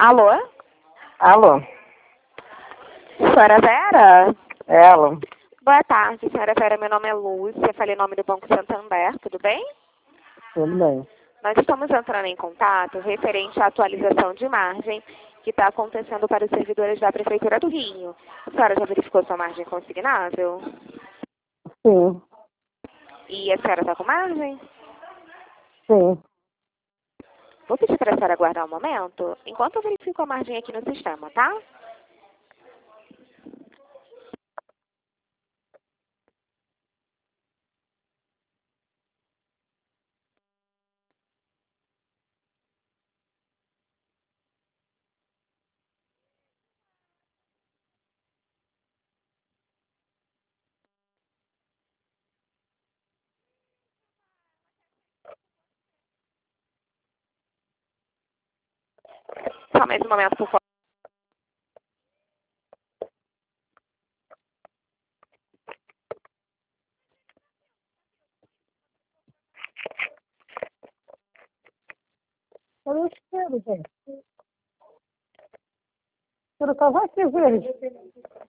Alô? Alô, Senhora Vera? ela. Boa tarde, senhora Vera. Meu nome é Lúcia. Falei em nome do Banco Santander, tudo bem? Tudo bem. Nós estamos entrando em contato referente à atualização de margem que está acontecendo para os servidores da Prefeitura do Rio. A senhora já verificou sua margem consignável? Sim, E a senhora está com margem? sim. Vou pedir para a senhora aguardar um momento, enquanto eu verifico a margem aqui no sistema, tá? Só mais um momento, por favor. Eu não espero, gente. Você só vai se ver.